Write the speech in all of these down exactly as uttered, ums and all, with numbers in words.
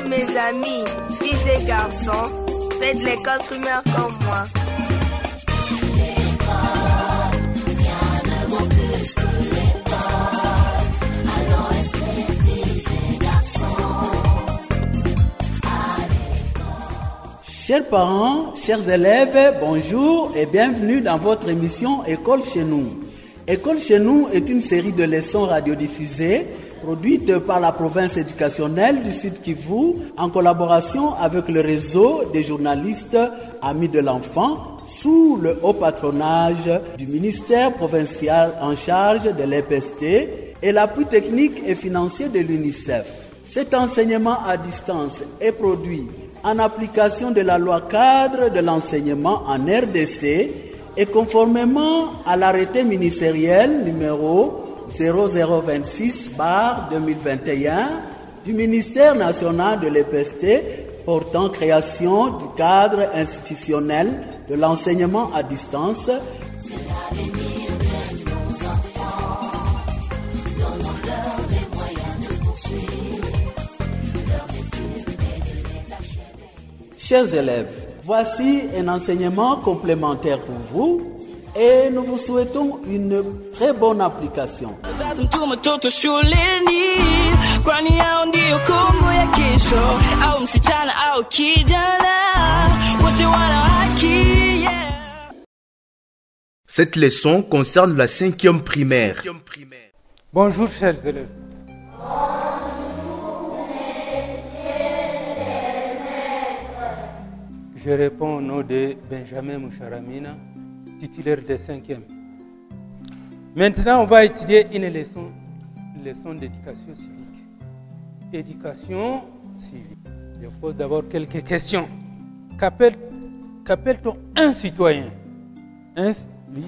Bonjour mes amis, filles et garçons, faites l'école primaire comme moi. L'école, rien ne vaut plus que l'école. Alors restez filles et garçons à l'école. Chers parents, chers élèves, bonjour et bienvenue dans votre émission École chez nous. École chez nous est une série de leçons radiodiffusées produite par la province éducationnelle du Sud Kivu en collaboration avec le réseau des journalistes Amis de l'enfant sous le haut patronage du ministère provincial en charge de l'E P S T et l'appui technique et financier de l'UNICEF. Cet enseignement à distance est produit en application de la loi cadre de l'enseignement en R D C et conformément à l'arrêté ministériel numéro zéro zéro vingt-six barre deux mille vingt et un du ministère national de l'E P S T portant création du cadre institutionnel de l'enseignement à distance. C'est l'avenir de nos enfants. Donnons-leur les moyens de poursuivre leurs études et de les achever. Chers élèves, voici un enseignement complémentaire pour vous. Et nous vous souhaitons une très bonne application. Cette leçon concerne la cinquième primaire. Bonjour chers élèves. Bonjour messieurs les maîtres. Je réponds au nom de Benjamin Moucharamina, titulaire de cinquième. Maintenant, on va étudier une leçon, une leçon d'éducation civique. Éducation civique. Je pose d'abord quelques questions. Qu'appelle, qu'appelle-t-on un citoyen? Un, oui.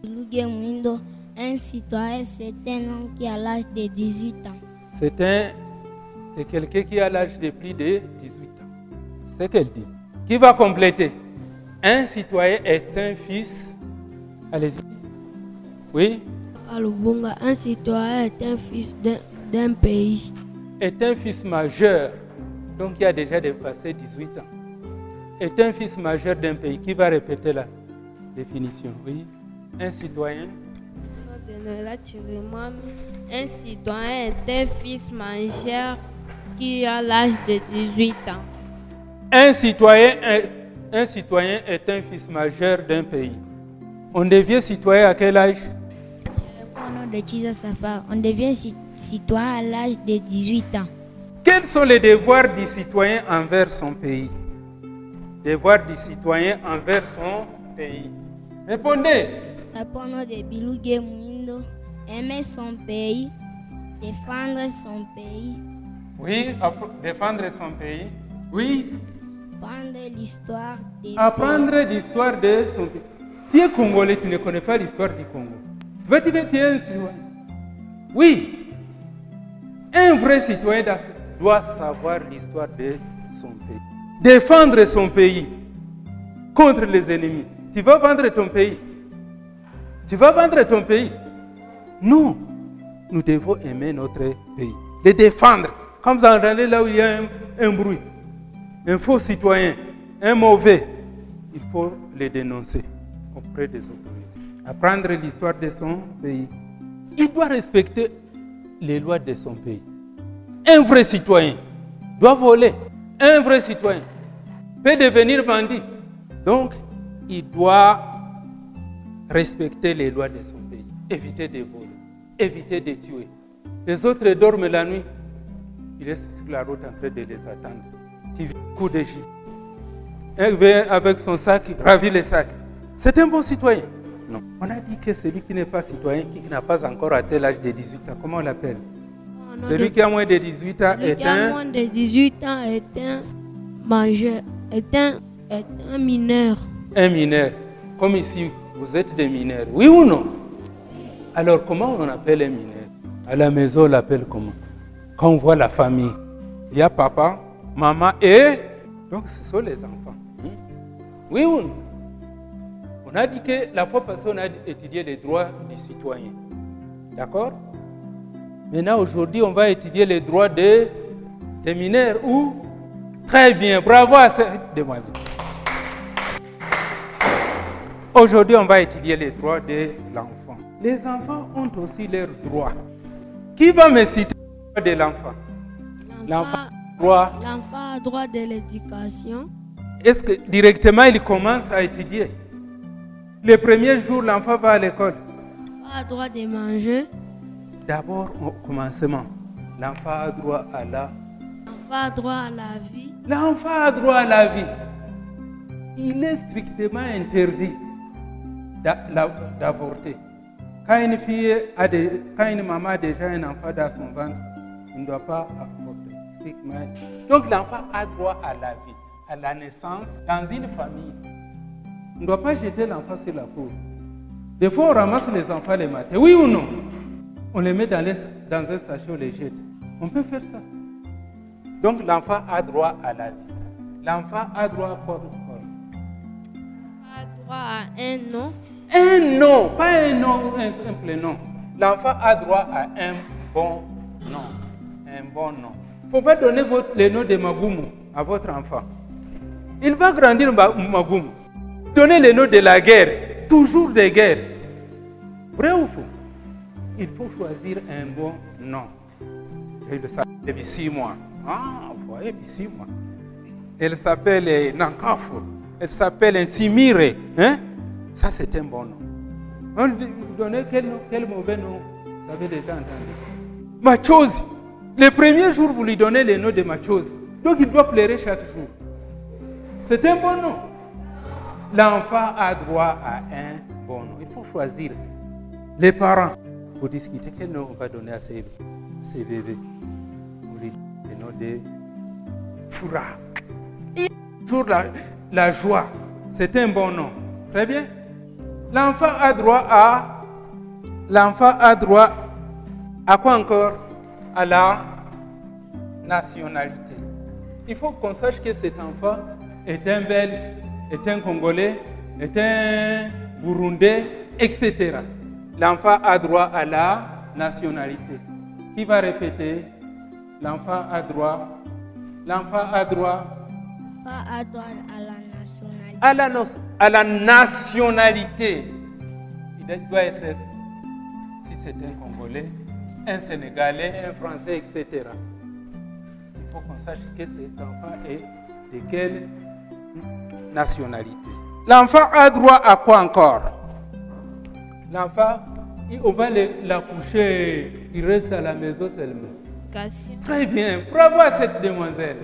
Un citoyen, c'est un homme qui a l'âge de dix-huit ans. C'est, un, c'est quelqu'un qui a l'âge de plus de dix-huit ans. C'est ce qu'elle dit. Qui va compléter? Un citoyen est un fils. Allez-y. Oui. Alubunga, un citoyen est un fils d'un, d'un pays. Est un fils majeur, donc il a déjà dépassé dix-huit ans. Est un fils majeur d'un pays. Qui va répéter la définition? Oui. Un citoyen. Un citoyen est un fils majeur qui a l'âge de dix-huit ans. Un citoyen est, un citoyen est un fils majeur d'un pays. On devient citoyen à quel âge? On devient citoyen à l'âge de dix-huit ans. Quels sont les devoirs du citoyen envers son pays? Devoirs du citoyen envers son pays. Répondez. Répondre de Biluge Mundo, aimer son pays, défendre son pays. Oui, défendre son pays. Oui. Apprendre l'histoire des Apprendre pays. l'histoire de son pays. Tu es congolais, tu ne connais pas l'histoire du Congo. Tu vas te dire que tu es un citoyen. Oui. Un vrai citoyen doit savoir l'histoire de son pays. Défendre son pays contre les ennemis. Tu vas vendre ton pays. Tu vas vendre ton pays. Non. Nous devons aimer notre pays. Le défendre. Comme vous entendez là où il y a un, un bruit. Un faux citoyen. Un mauvais. Il faut le dénoncer auprès des autorités. Apprendre l'histoire de son pays. Il doit respecter les lois de son pays. Un vrai citoyen doit voler. Un vrai citoyen peut devenir bandit. Donc, il doit respecter les lois de son pays. Éviter de voler. Éviter de tuer. Les autres dorment la nuit. Il est sur la route en train de les attendre. Tu vis coup de gifle. Un vient avec son sac, ravit le sac. C'est un bon citoyen. Non. On a dit que celui qui n'est pas citoyen, qui n'a pas encore atteint l'âge de dix-huit ans, comment on l'appelle? Oh, non, celui de... qui a moins de dix-huit ans celui est qui un... Celui qui a moins de dix-huit ans est un majeur, est un, est un mineur. Un mineur. Comme ici, vous êtes des mineurs. Oui ou non? Alors, comment on appelle un mineur? À la maison, on l'appelle comment? Quand on voit la famille, il y a papa, maman et... Donc, ce sont les enfants. Oui ou non? On a dit que la fois passée, on a étudié les droits du citoyen. D'accord? Maintenant, aujourd'hui, on va étudier les droits des, des mineurs ou Très bien, bravo à cette demoiselle. Aujourd'hui, on va étudier les droits de l'enfant. Les enfants ont aussi leurs droits. Qui va me citer les droits de l'enfant? L'enfant a droit. L'enfant a droit de l'éducation. Est-ce que directement il commence à étudier? Le premier jour, l'enfant va à l'école. L'enfant a droit de manger. D'abord, au commencement, l'enfant a droit à la... L'enfant a droit à la vie. L'enfant a droit à la vie. Il est strictement interdit d'avorter. Quand une fille a des, quand une maman a déjà un enfant dans son ventre, il ne doit pas avorter. Strictement. Donc l'enfant a droit à la vie, à la naissance dans une famille. On ne doit pas jeter l'enfant sur la cour. Des fois, on ramasse les enfants les matins. Oui ou non? On les met dans, les, dans un sachet, on les jette. On peut faire ça. Donc l'enfant a droit à la vie. L'enfant a droit à quoi? A droit à un nom. Un nom, pas un nom, un simple nom. L'enfant a droit à un bon nom. Un bon nom. Il ne faut pas donner votre, le nom de Magoumou à votre enfant. Il va grandir Magoumou. Donnez le nom de la guerre. Toujours des guerres. Vrai ou faux? Il faut choisir un bon nom. Il s'appelle Bissimois. Ah, vous voyez Bissimois. Elle s'appelle Nankafou. Elle s'appelle Simire. Hein? Ça, c'est un bon nom. On lui donnait quel, quel mauvais nom? Vous avez déjà entendu. Machozi. Le premier jour, vous lui donnez le nom de Machozi. Donc, il doit pleurer chaque jour. C'est un bon nom. L'enfant a droit à un bon nom. Il faut choisir. Les parents, pour discuter quel nom on va donner à ces, ces bébés. On lui donne le nom de Foura. Il a toujours la, la joie. C'est un bon nom. Très bien. L'enfant a droit à... L'enfant a droit à quoi encore? À la nationalité. Il faut qu'on sache que cet enfant est un Belge, est un Congolais, est un Burundais, et cetera. L'enfant a droit à la nationalité. Qui va répéter? L'enfant a droit. L'enfant a droit. L'enfant a droit à la nationalité. À la, no à la nationalité. Il doit être, si c'est un Congolais, un Sénégalais, un Français, et cetera. Il faut qu'on sache que cet enfant est de quelle nationalité. L'enfant a droit à quoi encore? L'enfant, on va l'accoucher, il reste à la maison seulement. Éducation. Très bien, bravo à cette demoiselle.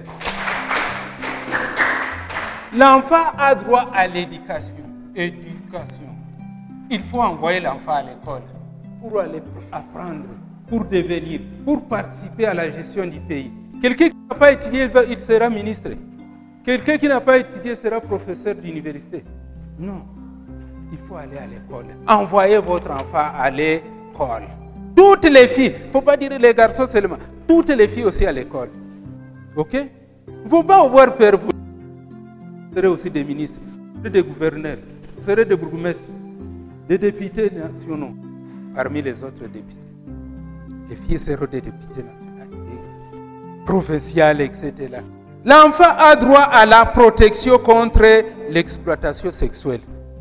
L'enfant a droit à l'éducation. Éducation. Il faut envoyer l'enfant à l'école pour aller apprendre, pour devenir, pour participer à la gestion du pays. Quelqu'un qui n'a pas étudié, il sera ministre. Quelqu'un qui n'a pas étudié sera professeur d'université. Non. Il faut aller à l'école. Envoyez votre enfant à l'école. Toutes les filles, il ne faut pas dire les garçons seulement, toutes les filles aussi à l'école. Ok? Il ne faut pas avoir peur. Vous serez aussi des ministres, des gouverneurs, vous serez des bourgmestres, des députés nationaux parmi les autres députés. Les filles seront des députés nationaux, des provinciales, et cetera. L'enfant a droit à la protection contre l'exploitation sexuelle.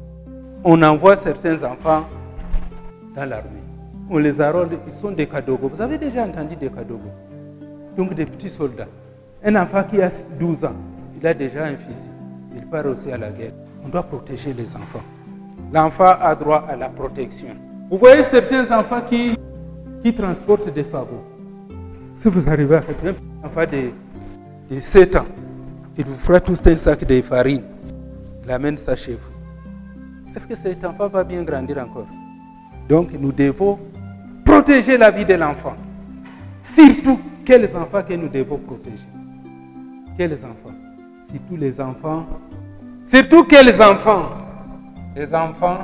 On envoie certains enfants dans l'armée. On les arrête, ils sont des Kadogo. Vous avez déjà entendu des Kadogo? Donc des petits soldats. Un enfant qui a douze ans, il a déjà un fils. Il part aussi à la guerre. On doit protéger les enfants. L'enfant a droit à la protection. Vous voyez certains enfants qui, qui transportent des fagots. Si vous arrivez à un enfant de, de sept ans, il vous fera tout un sac de farine. Il amène ça chez vous. Est-ce que cet enfant va bien grandir encore? Donc nous devons protéger la vie de l'enfant. Surtout, quels enfants que nous devons protéger? Quels enfants? Surtout les enfants. Surtout quels enfants? Les enfants,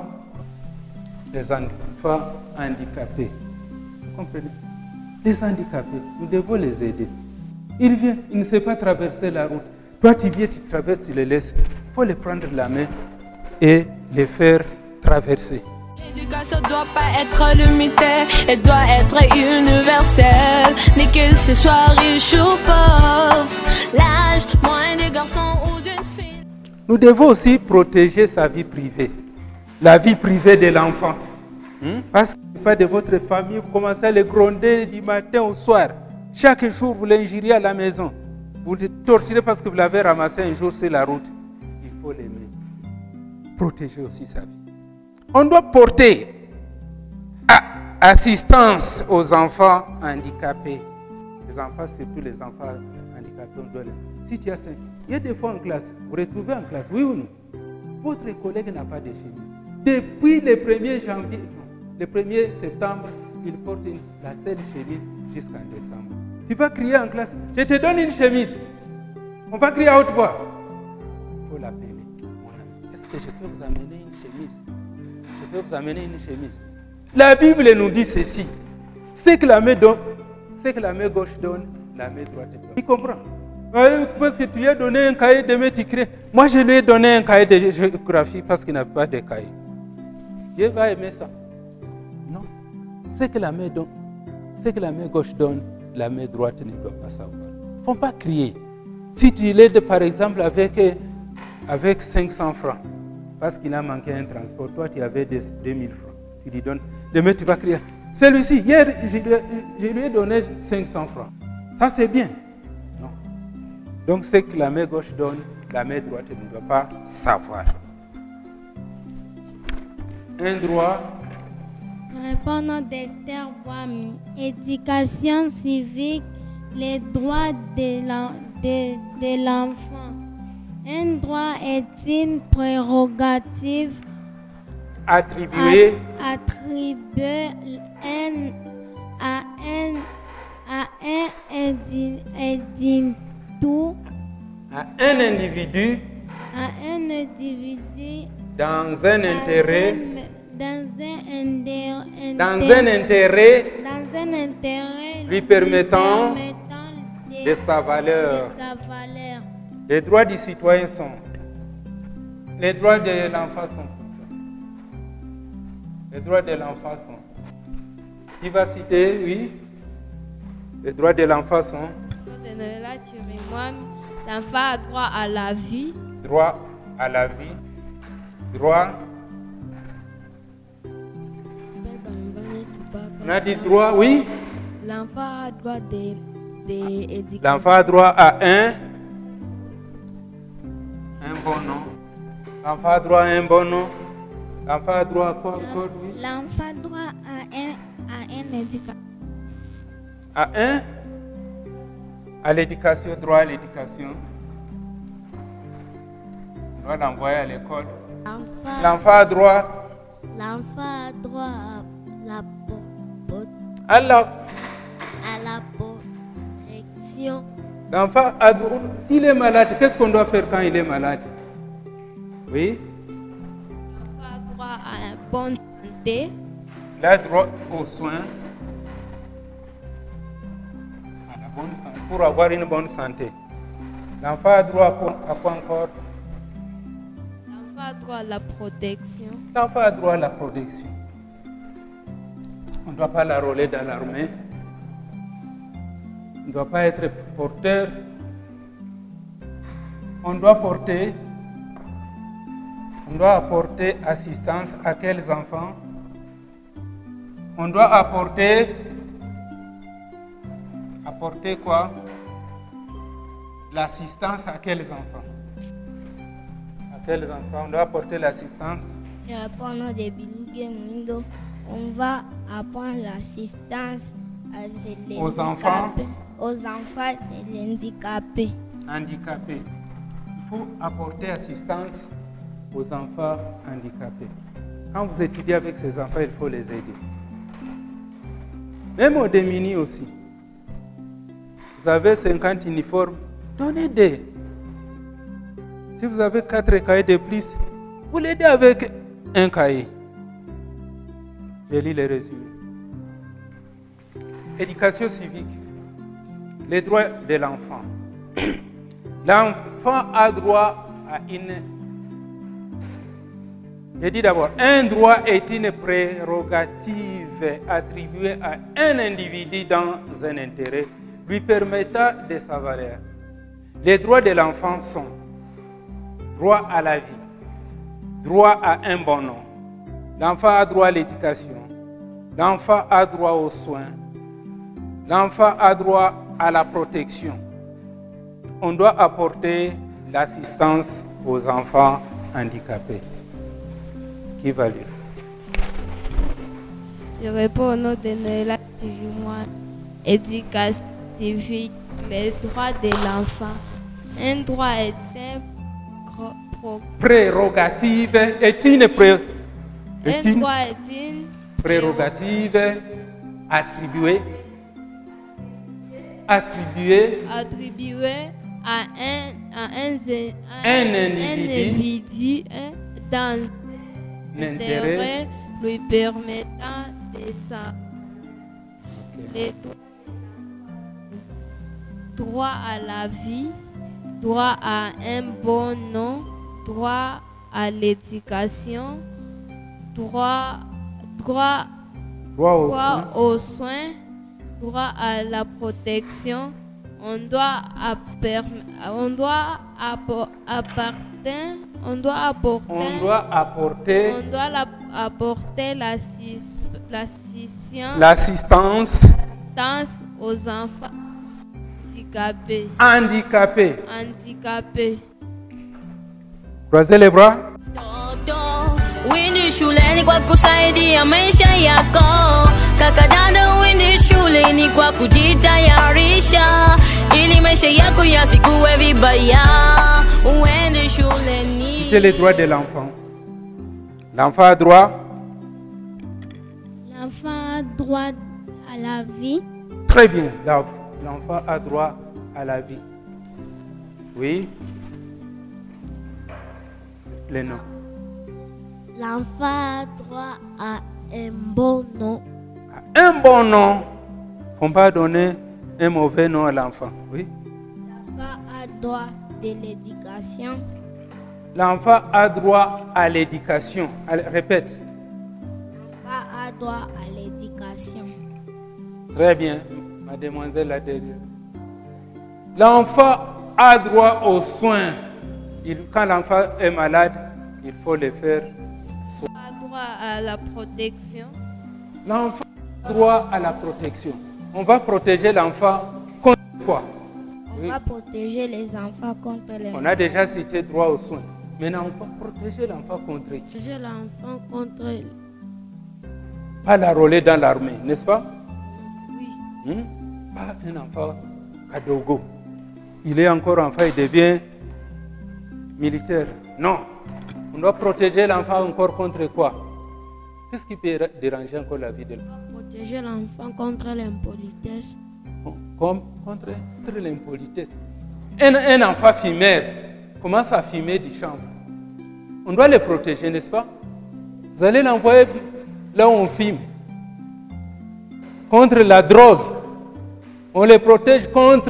les enfants handicapés. Vous comprenez? Les handicapés, nous devons les aider. Il vient, il ne sait pas traverser la route. Toi, tu viens, tu traverses, tu les laisses. Il faut les prendre la main et les faire traverser. L'éducation ne doit pas être limitée, elle doit être universelle. Ni que ce soit riche ou pauvre, l'âge, moins garçon ou d'une fille. Nous devons aussi protéger sa vie privée, la vie privée de l'enfant. Hmm? Parce que ce n'est pas de votre famille, vous commencez à le gronder du matin au soir. Chaque jour, vous l'injuriez à la maison. Vous le torturez parce que vous l'avez ramassé un jour sur la route. Il faut l'aimer. Protéger aussi sa vie. On doit porter assistance aux enfants handicapés. Les enfants, surtout les enfants handicapés, on doit les... Si tu as cinq, il y a des fois en classe, vous retrouvez en classe, oui ou non, votre collègue n'a pas de chemise. Depuis le premier janvier, non, le premier septembre, il porte une, la seule chemise jusqu'en décembre. Tu vas crier en classe, je te donne une chemise. On va crier à haute voix. Il faut l'appeler. Mon ami, est-ce que je peux vous amener une chemise? Je peux vous amener une chemise. La Bible nous dit ceci. Ce que la main donne, ce que la main gauche donne, la main droite donne. Tu comprends? Parce que tu lui as donné un cahier de maths, tu crées. Moi, je lui ai donné un cahier de géographie parce qu'il n'a pas de cahier. Dieu va aimer ça. Non. Ce que la main donne, ce que la main gauche donne, la main droite ne doit pas savoir. Il ne faut pas crier. Si tu l'aides, par exemple, avec, avec cinq cents francs, parce qu'il a manqué un transport, toi, tu avais deux mille francs. Tu lui donnes. Demain, tu vas crier. Celui-ci, hier, je lui, je lui ai donné cinq cents francs. Ça, c'est bien. Non. Donc, ce que la main gauche donne, la main droite ne doit pas savoir. Un droit. Répondant d'Esther Boami. Éducation civique, les droits de l'enfant. Un droit est une prérogative attribué attribué un, à un à un individu à un individu à un individu dans un intérêt dans un intérêt dans un intérêt dans un intérêt lui permettant, lui permettant de, de sa valeur. de sa valeur. Les droits du citoyen sont les droits de l'enfant sont les droits de l'enfant sont. Qui va citer, oui? Les droits de l'enfant sont. L'enfant a droit à la vie. Droit à la vie. Droit. On a dit droit, oui? L'enfant a droit d'éducation. L'enfant a droit à un. Un bon nom. L'enfant a droit à un bon nom. L'enfant a droit à quoi encore, oui? L'enfant a droit à un, à un éducation. À un? À l'éducation, droit à l'éducation. On doit l'envoyer à l'école. L'enfant a droit. L'enfant a droit à la, à la, à la protection. L'enfant a droit. S'il est malade, qu'est-ce qu'on doit faire quand il est malade? Oui? À une bonne santé. Il a droit aux soins. À la bonne santé. Pour avoir une bonne santé. L'enfant a droit à quoi, à quoi encore? L'enfant a droit à la protection. L'enfant a droit à la protection. On ne doit pas l'enrôler dans l'armée. On ne doit pas être porteur. On doit porter. On doit apporter assistance à quels enfants? On doit apporter, apporter quoi? L'assistance à quels enfants? À quels enfants? On doit apporter l'assistance. Je réponds au nom de Biluge Mundo. On va apprendre l'assistance aux enfants, aux enfants et les handicapés. Handicapés. Il faut apporter assistance aux enfants handicapés. Quand vous étudiez avec ces enfants, il faut les aider. Même aux démunis aussi. Vous avez cinquante uniformes, donnez-des. Si vous avez quatre cahiers de plus, vous l'aidez avec un cahier. Je lis les résumés. Éducation civique. Les droits de l'enfant. L'enfant a droit à une... Je dis d'abord, un droit est une prérogative attribuée à un individu dans un intérêt lui permettant de sa valeur. Les droits de l'enfant sont droit à la vie, droit à un bon nom. L'enfant a droit à l'éducation. L'enfant a droit aux soins. L'enfant a droit à la protection. On doit apporter l'assistance aux enfants handicapés. Qui va lire? Je réponds au nom de Noëlla Chirimoine. Éducation civique, les droits de l'enfant. Un droit est un pro- pro- Prérogative est une, pré- est un une droit est une prérogative attribuée, attribuée attribuée à un, à un, zé- à Un un- individu. un individu hein, dans l'intérêt. l'intérêt lui permettant de ça. Les droits droit à la vie, droit à un bon nom, droit à l'éducation, droit, droit, droit aux droit soins. aux soins, droit à la protection. On doit, apper- on doit appo- appartenir, on doit apporter, On doit apporter on doit la- apporter l'assis- l'assistance l'assistance assistance aux enfants handicapés. handicapée. handicapés. Croisez les bras. Windi shuleni kwa kusaidia maisha yako. Kaka dada, windi shuleni kwa kujitayarisha ili maisha yako yasikuwe vibaya. Uende shuleni. Citez les droits de l'enfant. L'enfant a droit. L'enfant a droit à la vie. Très bien. L'enf- L'enfant a droit à la vie. Oui. Les noms. L'enfant a droit à un bon nom. Un bon nom. On va donner un mauvais nom à l'enfant. Oui. L'enfant a droit de l'éducation. L'enfant a droit à l'éducation. Allez, répète. L'enfant a droit à l'éducation. Très bien, mademoiselle là derrière. L'enfant a droit aux soins. Il- quand l'enfant est malade, il faut le faire. A droit à la protection. L'enfant a droit à la protection. On va protéger l'enfant contre quoi? On Oui. va protéger les enfants contre les On a déjà cité droit aux soins. Maintenant, on va protéger l'enfant contre qui? Protéger l'enfant contre. Pas l'enrôler dans l'armée, n'est-ce pas? Oui. Hmm? Pas un enfant kadogo. Il est encore enfant, il devient militaire. Non. On doit protéger l'enfant encore contre quoi? Qu'est-ce qui peut déranger encore la vie de l'enfant? Protéger l'enfant contre l'impolitesse. Comme contre, contre l'impolitesse. Un, un enfant fumeur commence à fumer du chanvre. On doit le protéger, n'est-ce pas? Vous allez l'envoyer là où on fume. Contre la drogue. On les protège contre,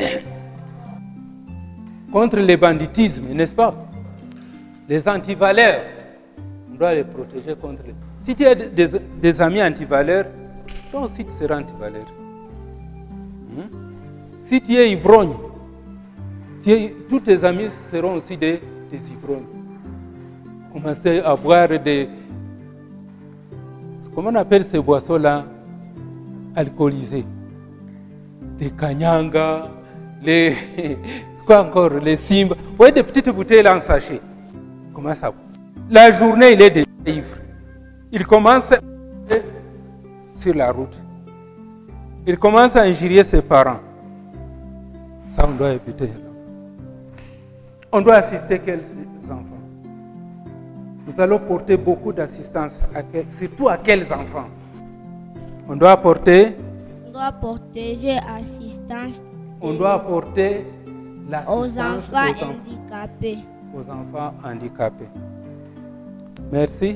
contre le banditisme, n'est-ce pas? Les antivaleurs. On doit les protéger contre les... Si tu as des, des amis antivaleurs, toi aussi tu seras antivaleur. Hmm? Si tu es ivrogne, tu es- tous tes amis seront aussi des, des ivrognes. Commencez à boire des... Comment on appelle ces boissons-là? Alcoolisées. Les kanyanga, les... Quoi encore? Les simba. Vous voyez des petites bouteilles là en sachet. Comment ça? La journée, il est déjà ivre. Il commence sur la route. Il commence à injurier ses parents. Ça, on doit éviter. On doit assister quels enfants? Nous allons porter beaucoup d'assistance, à quel- surtout à quels enfants? On doit apporter, On doit protéger assistance on doit apporter aux l'assistance enfants aux, en- handicapés. aux enfants handicapés. Merci.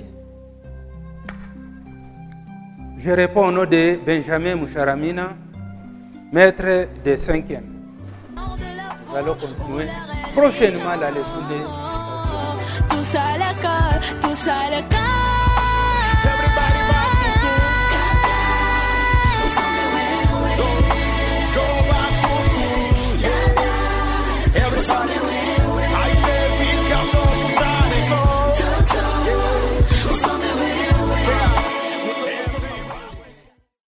Je réponds au nom de Benjamin Moucharamina, maître de cinquième. Nous allons continuer prochainement la leçon de... Tous à l'école, tous à l'école.